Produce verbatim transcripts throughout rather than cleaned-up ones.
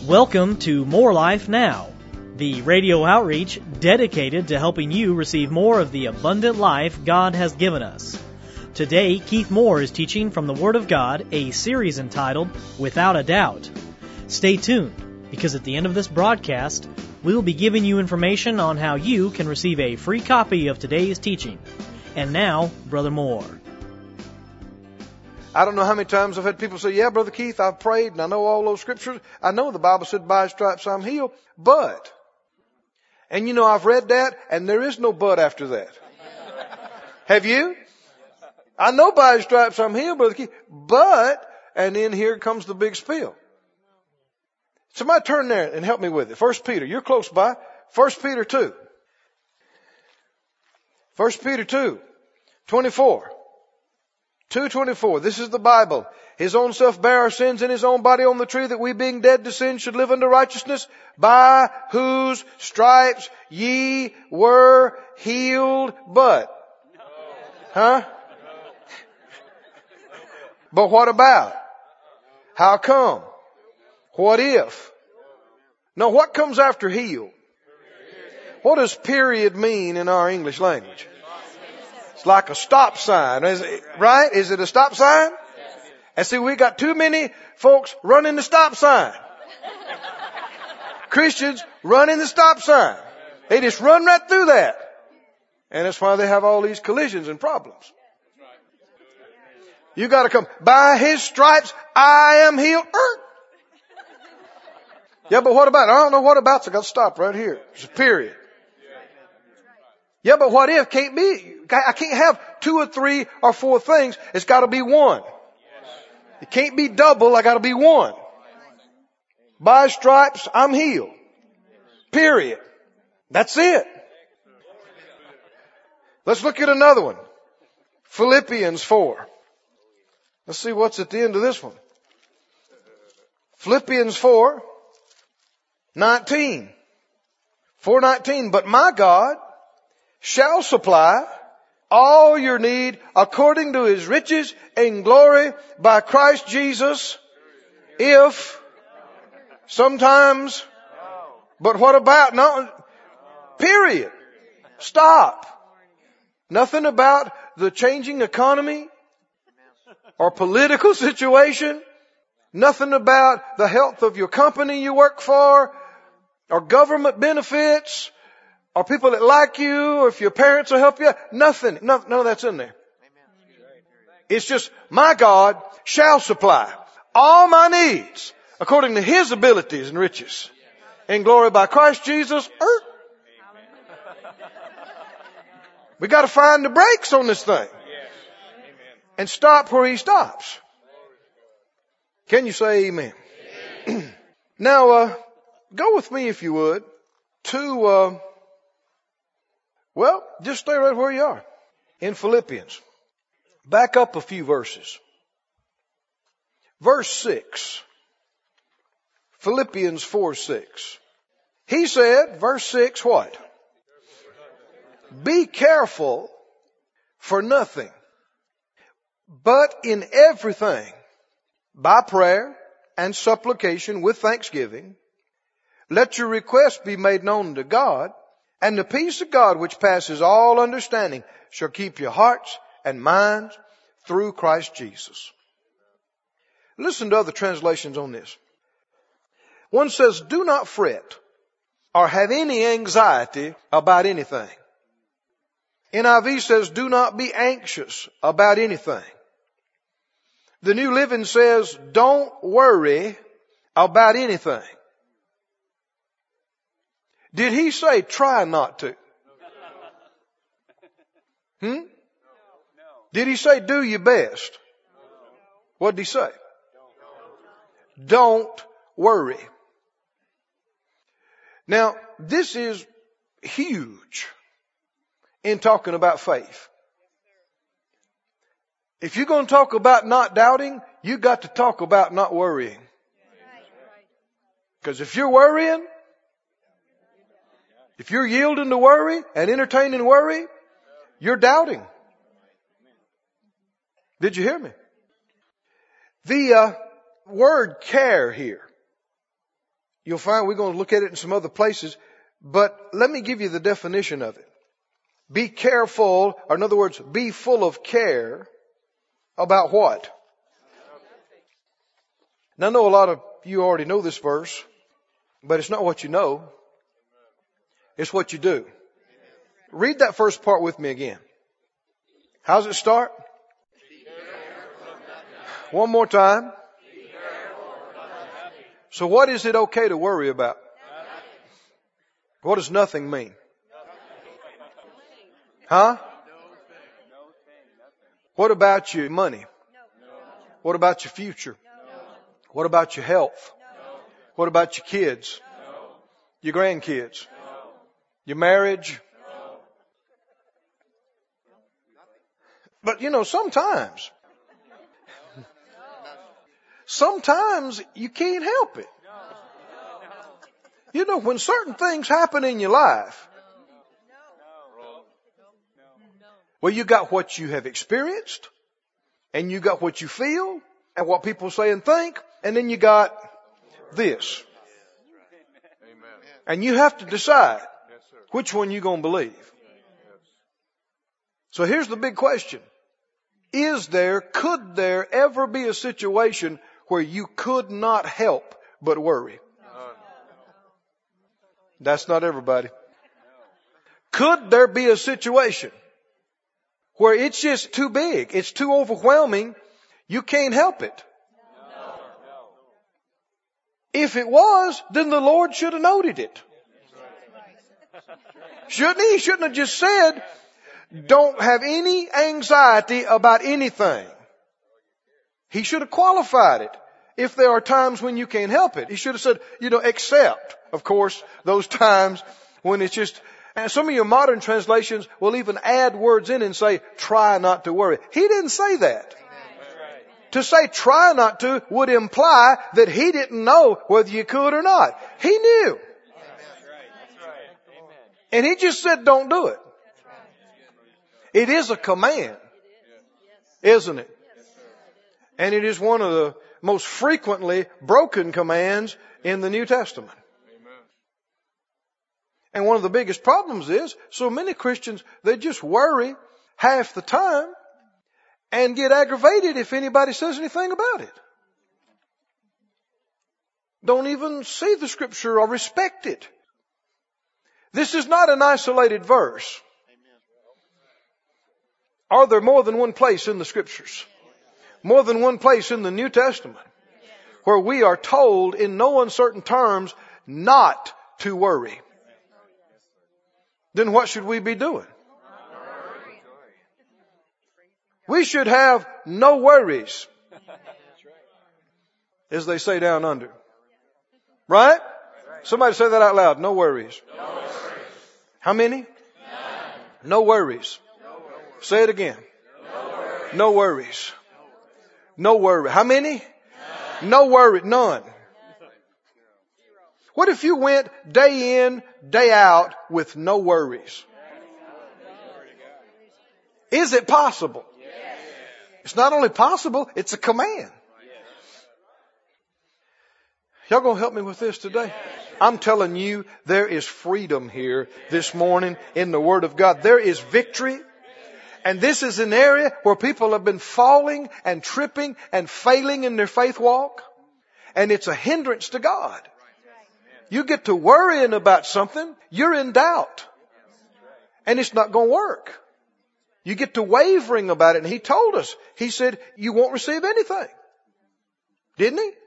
Welcome to More Life Now, the radio outreach dedicated to helping you receive more of the abundant life God has given us. Today, Keith Moore is teaching from the Word of God, a series entitled Without a Doubt. Stay tuned, because at the end of this broadcast, we will be giving you information on how you can receive a free copy of today's teaching. And now, Brother Moore. I don't know how many times I've had people say, yeah, Brother Keith, I've prayed and I know all those scriptures. I know the Bible said by His stripes I'm healed, but, and you know I've read that and there is no but after that. Have you? I know by His stripes I'm healed, Brother Keith, but, and then here comes the big spiel. Somebody turn there and help me with it. First Peter, you're close by. First Peter two. First Peter two, twenty-four. two twenty-four. This is the Bible. His own self bare our sins in His own body on the tree, that we being dead to sin should live unto righteousness, by whose stripes ye were healed. But, huh? But what about? How come? What if? No, what comes after healed? What does period mean in our English language? It's like a stop sign, is it, right? Is it a stop sign? And see, we got too many folks running the stop sign. Christians running the stop sign. They just run right through that. And that's why they have all these collisions and problems. You got to come, by His stripes I am healed. Er. Yeah, but what about? I don't know what about. So I got to stop right here. It's a period. Yeah, but what if? Can't be. I can't have two or three or four things. It's got to be one. It can't be double. I got to be one. By stripes, I'm healed. Period. That's it. Let's look at another one. Philippians four. Let's see what's at the end of this one. Philippians four, nineteen. four nineteen. But my God shall supply all your need according to His riches in glory by Christ Jesus. If, sometimes, but what about? No, period. Stop. Nothing about the changing economy or political situation. Nothing about the health of your company you work for or government benefits. Or people that like you, or if your parents will help you. Nothing. None, none of that's in there. It's just, my God shall supply all my needs according to His abilities and riches in glory by Christ Jesus. Er. We got to find the brakes on this thing and stop where He stops. Can you say amen? Now, uh, go with me if you would to, uh, well, just stay right where you are. In Philippians. Back up a few verses. Verse six. Philippians four six. He said, verse six, what? Be careful for nothing, but in everything, by prayer and supplication with thanksgiving, let your requests be made known to God. And the peace of God, which passes all understanding, shall keep your hearts and minds through Christ Jesus. Listen to other translations on this. One says, do not fret or have any anxiety about anything. N I V says, do not be anxious about anything. The New Living says, don't worry about anything. Did He say try not to? Hmm? Did He say do your best? What did He say? Don't worry. Now, this is huge in talking about faith. If you're going to talk about not doubting, you got to talk about not worrying. Because if you're worrying, if you're yielding to worry and entertaining worry, you're doubting. Did you hear me? The uh, word care here You'll find we're going to look at it in some other places, but let me give you the definition of it. Be careful, or in other words, be full of care about what? Now I know a lot of you already know this verse, but it's not what you know. It's what you do. Read that first part with me again. How's it start? One more time. So what is it okay to worry about? What does nothing mean? Huh? What about your money? What about your future? What about your health? What about your kids? Your grandkids? Your marriage? But you know, sometimes, sometimes you can't help it. You know, when certain things happen in your life, well, you got what you have experienced, and you got what you feel, and what people say and think, and then you got this. And you have to decide which one you're going to believe. So here's the big question. Is there, could there ever be a situation where you could not help but worry? That's not everybody. Could there be a situation where it's just too big, it's too overwhelming, you can't help it? If it was, then the Lord should have noted it. Shouldn't he? He shouldn't have just said, don't have any anxiety about anything. He should have qualified it. If there are times when you can't help it, he should have said, you know, except, of course, those times when it's just, and some of your modern translations will even add words in and say, try not to worry. He didn't say that. To say try not to would imply that he didn't know whether you could or not. He knew. And he just said don't do it. It is a command, isn't it? And it is one of the most frequently broken commands in the New Testament. And one of the biggest problems is so many Christians, they just worry half the time and get aggravated if anybody says anything about it. Don't even see the scripture or respect it. This is not an isolated verse. Are there more than one place in the scriptures? More than one place in the New Testament where we are told in no uncertain terms not to worry. Then what should we be doing? We should have no worries, as they say down under. Right? Somebody say that out loud. No worries. No worries. How many? None. No worries. No worries. Say it again. No worries. No worries. No worry. How many? None. No worry. None. What if you went day in, day out with no worries? Is it possible? Yes. It's not only possible, it's a command. Y'all gonna help me with this today? I'm telling you, there is freedom here this morning in the Word of God. There is victory. And this is an area where people have been falling and tripping and failing in their faith walk. And it's a hindrance to God. You get to worrying about something, you're in doubt. And it's not going to work. You get to wavering about it. And He told us, He said, you won't receive anything. Didn't He?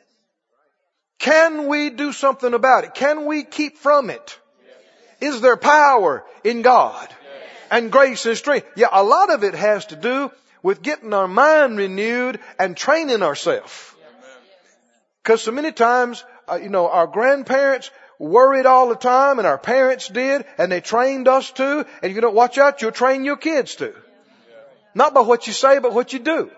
Can we do something about it? Can we keep from it? Is there power in God? And grace and strength? Yeah, a lot of it has to do with getting our mind renewed and training ourselves. Because so many times, uh, you know, our grandparents worried all the time, and our parents did, and they trained us to. And if you don't watch out, you'll train your kids to. Not by what you say, but what you do.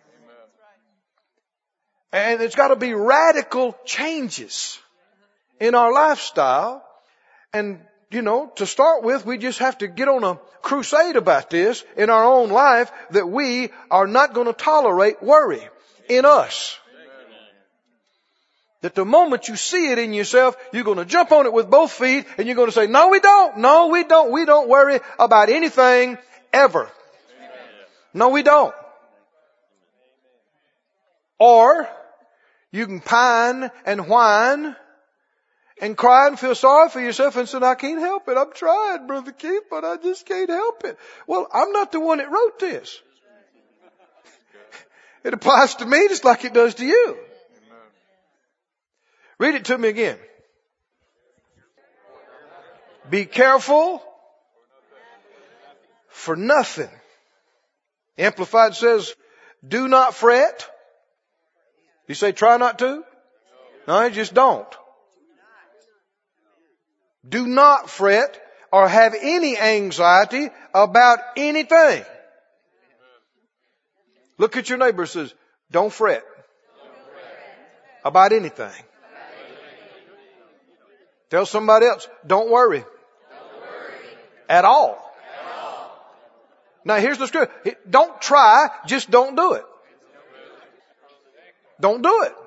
And it's got to be radical changes in our lifestyle. And, you know, to start with, we just have to get on a crusade about this in our own life, that we are not going to tolerate worry in us. that the moment you see it in yourself, you're going to jump on it with both feet and you're going to say, no, we don't. No, we don't. We don't worry about anything ever. No, we don't. Or you can pine and whine and cry and feel sorry for yourself and say, I can't help it. I'm trying, Brother Keith, but I just can't help it. Well, I'm not the one that wrote this. It applies to me just like it does to you. Read it to me again. Be careful for nothing. Amplified says, do not fret. You say try not to? No, you just don't. Do not fret or have any anxiety about anything. Look at your neighbor and says, don't fret about anything. Tell somebody else, don't worry. Don't worry. At all. At all. Now here's the scripture. Don't try, just don't do it. Don't do it.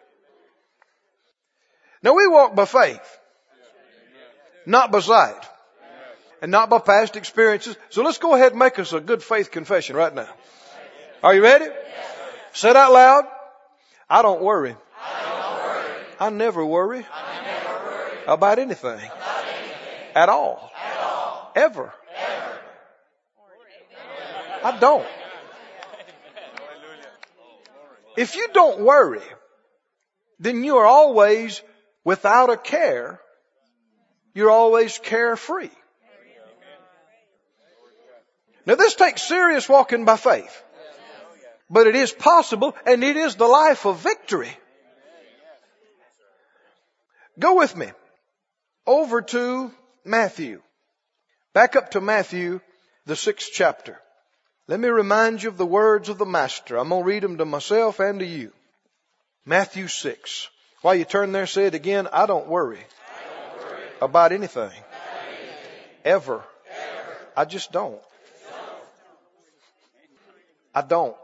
Now we walk by faith, not by sight, and not by past experiences. So let's go ahead and make us a good faith confession right now. Are you ready? Say it out loud. I don't worry. I don't worry. I never worry. I never worry. About anything. About anything. At all. At all. Ever. Ever. I don't. If you don't worry, then you are always without a care. You're always carefree. Now this takes serious walking by faith. But it is possible, and it is the life of victory. Go with me over to Matthew. Back up to Matthew, the sixth chapter. Let me remind you of the words of the Master. I'm going to read them to myself and to you. Matthew six. While you turn there, say it again. I don't worry, I don't worry. About anything. About anything. Ever. Ever. I just don't. I don't.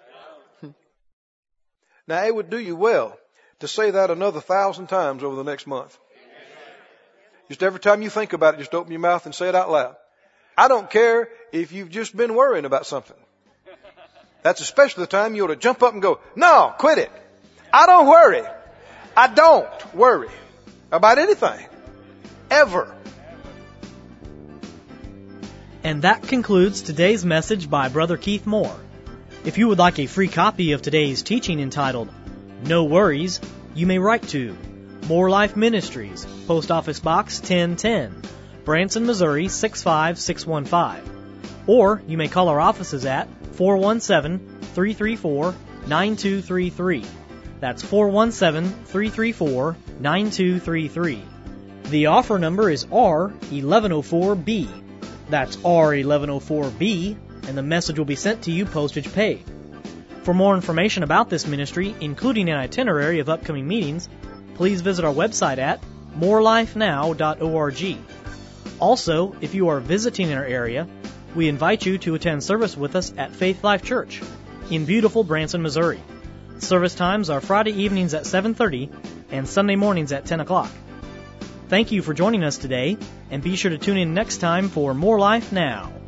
Now, it would do you well to say that another thousand times over the next month. Just every time you think about it, just open your mouth and say it out loud. I don't care if you've just been worrying about something. That's especially the time you ought to jump up and go, no, quit it. I don't worry. I don't worry about anything. Ever. And that concludes today's message by Brother Keith Moore. If you would like a free copy of today's teaching entitled, No Worries, you may write to More Life Ministries, Post Office Box ten ten, Branson, Missouri six five six one five. Or you may call our offices at four one seven, three three four, nine two three three. That's four one seven, three three four, nine two three three. The offer number is R eleven oh four B. That's R eleven oh four B, and the message will be sent to you postage paid. For more information about this ministry, including an itinerary of upcoming meetings, please visit our website at more life now dot org. Also, if you are visiting our area, we invite you to attend service with us at Faith Life Church in beautiful Branson, Missouri. Service times are Friday evenings at seven thirty and Sunday mornings at ten o'clock. Thank you for joining us today, and be sure to tune in next time for More Life Now.